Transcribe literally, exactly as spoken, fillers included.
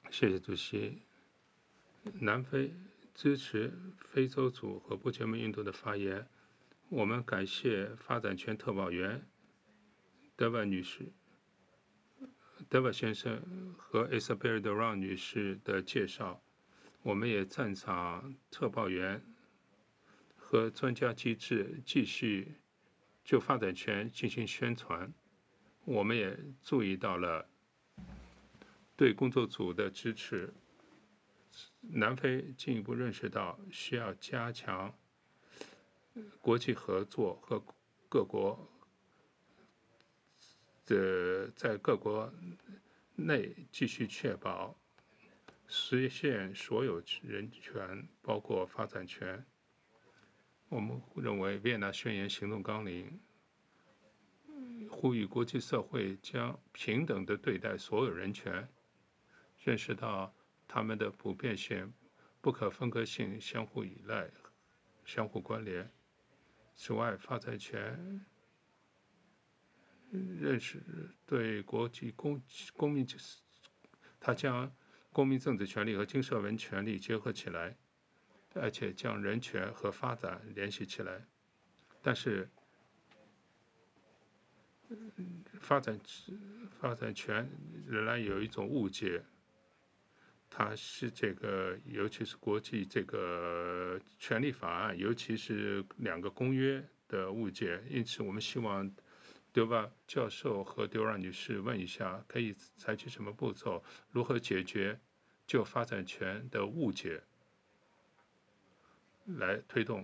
谢谢主席。南非支持非洲组和不结盟运动的发言。我们感谢发展权特报员德万女士、德万先生和 Isabel Duran 女士的介绍。我们也赞赏特报员和专家机制继续就发展权进行宣传。我们也注意到了对工作组的支持。南非进一步认识到需要加强国际合作和各国的在各国内继续确保实现所有人权，包括发展权。我们认为《维也纳宣言》行动纲领呼吁国际社会将平等地对待所有人权，认识到他们的普遍性、不可分割性、相互依赖、相互关联。此外，发展权认识对国际公公民，他将公民政治权利和经社文权利结合起来，而且将人权和发展联系起来。但是，发展发展权仍然有一种误解，它是这个，尤其是国际这个权利法案，尤其是两个公约的误解。因此，我们希望丢巴教授和丢让女士问一下，可以采取什么步骤，如何解决就发展权的误解，来推动